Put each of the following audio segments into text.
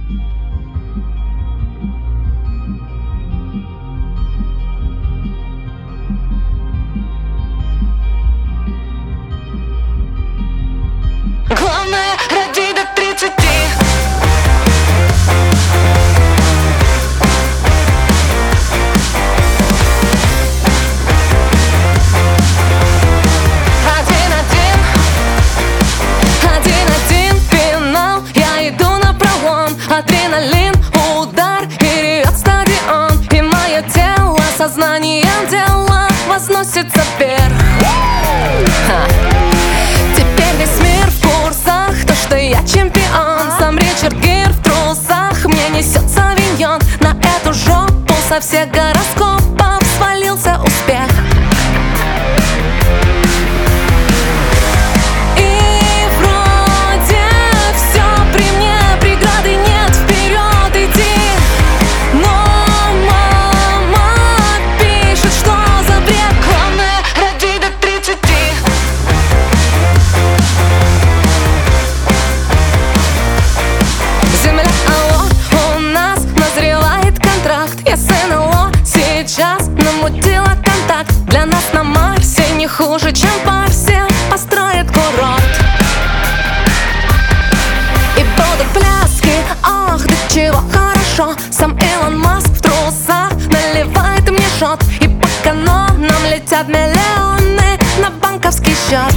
Главное, роди до 30. Один финал, я иду напролом. Адреналин, удар и ревет стадион. И мое тело сознанием дела возносится вверх. Теперь весь мир в курсах, то, что я чемпион. Сам Ричард Гир в трусах, мне несет савиньон. На эту жопу со всех гороскопов свалился успех. И вроде все при мне, преграды нет, вперед иди. Но мама пишет, что за бред. Главное, роди до 30. Земля, алло, у нас назревает контракт. Я с НЛО сейчас намутила контакт. Для нас на Марсе не хуже, чем Парсе построит курорт. И будут пляски, ах, да чего хорошо. Сам Илон Маск в трусах наливает мне шот. И по канонам летят миллионы на банковский счет.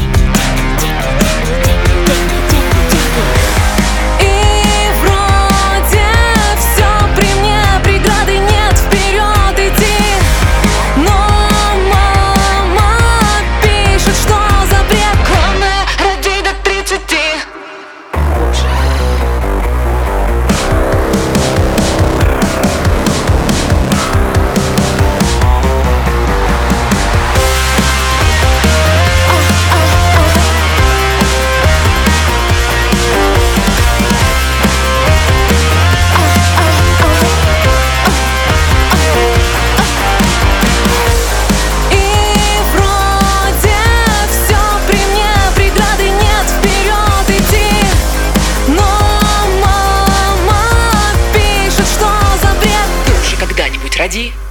Роди.